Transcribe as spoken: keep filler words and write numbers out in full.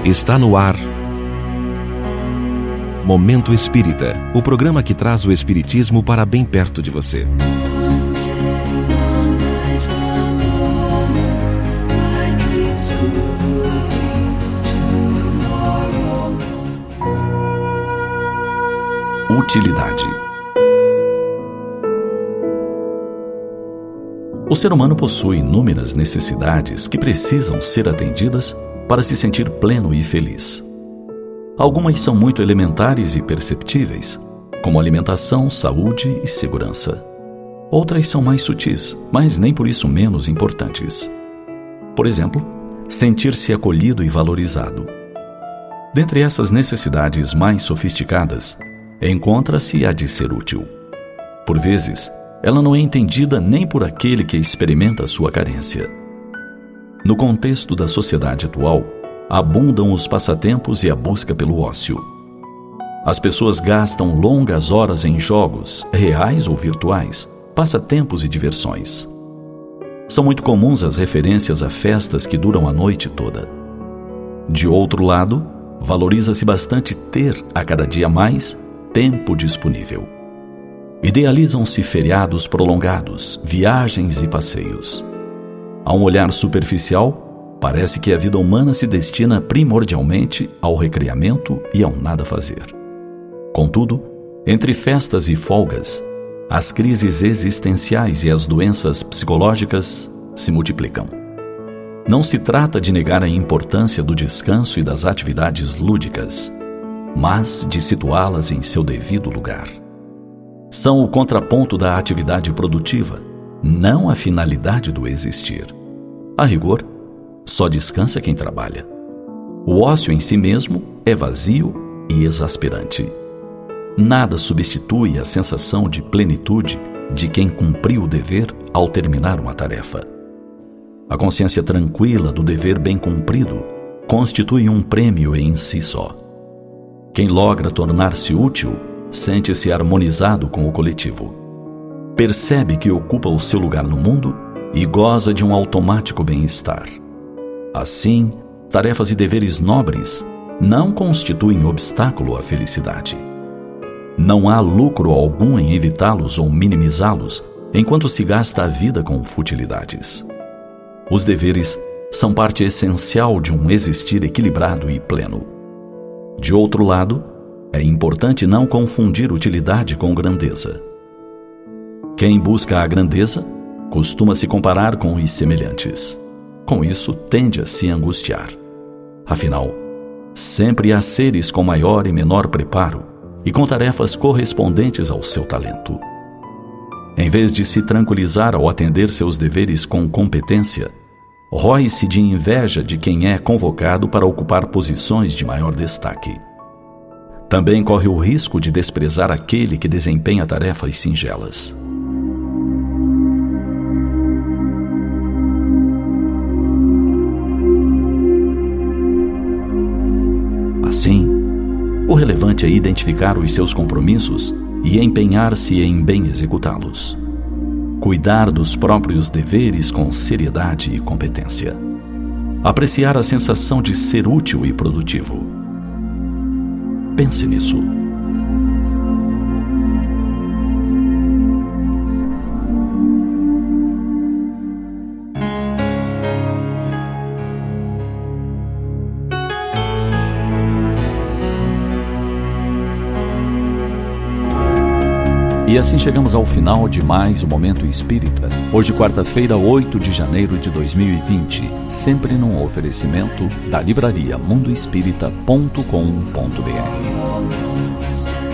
Está no ar Momento Espírita, o programa que traz o Espiritismo para bem perto de você. Utilidade. O ser humano possui inúmeras necessidades que precisam ser atendidas para se sentir pleno e feliz. Algumas são muito elementares e perceptíveis, como alimentação, saúde e segurança. Outras são mais sutis, mas nem por isso menos importantes. Por exemplo, sentir-se acolhido e valorizado. Dentre essas necessidades mais sofisticadas, encontra-se a de ser útil. Por vezes, ela não é entendida nem por aquele que experimenta sua carência. No contexto da sociedade atual, abundam os passatempos e a busca pelo ócio. As pessoas gastam longas horas em jogos, reais ou virtuais, passatempos e diversões. São muito comuns as referências a festas que duram a noite toda. De outro lado, valoriza-se bastante ter, a cada dia mais, tempo disponível. Idealizam-se feriados prolongados, viagens e passeios. A um olhar superficial, parece que a vida humana se destina primordialmente ao recreamento e ao nada fazer. Contudo, entre festas e folgas, as crises existenciais e as doenças psicológicas se multiplicam. Não se trata de negar a importância do descanso e das atividades lúdicas, mas de situá-las em seu devido lugar. São o contraponto da atividade produtiva, não a finalidade do existir. A rigor, só descansa quem trabalha. O ócio em si mesmo é vazio e exasperante. Nada substitui a sensação de plenitude de quem cumpriu o dever ao terminar uma tarefa. A consciência tranquila do dever bem cumprido constitui um prêmio em si só. Quem logra tornar-se útil sente-se harmonizado com o coletivo. Percebe que ocupa o seu lugar no mundo e goza de um automático bem-estar. Assim, tarefas e deveres nobres não constituem obstáculo à felicidade. Não há lucro algum em evitá-los ou minimizá-los enquanto se gasta a vida com futilidades. Os deveres são parte essencial de um existir equilibrado e pleno. De outro lado, é importante não confundir utilidade com grandeza. Quem busca a grandeza costuma se comparar com os semelhantes. Com isso, tende a se angustiar. Afinal, sempre há seres com maior e menor preparo e com tarefas correspondentes ao seu talento. Em vez de se tranquilizar ao atender seus deveres com competência, rói-se de inveja de quem é convocado para ocupar posições de maior destaque. Também corre o risco de desprezar aquele que desempenha tarefas singelas. Assim, o relevante é identificar os seus compromissos e empenhar-se em bem executá-los. Cuidar dos próprios deveres com seriedade e competência. Apreciar a sensação de ser útil e produtivo. Pense nisso. E assim chegamos ao final de mais um Momento Espírita. Hoje, quarta-feira, oito de janeiro de dois mil e vinte. Sempre num oferecimento da livraria mundo espírita ponto com ponto br.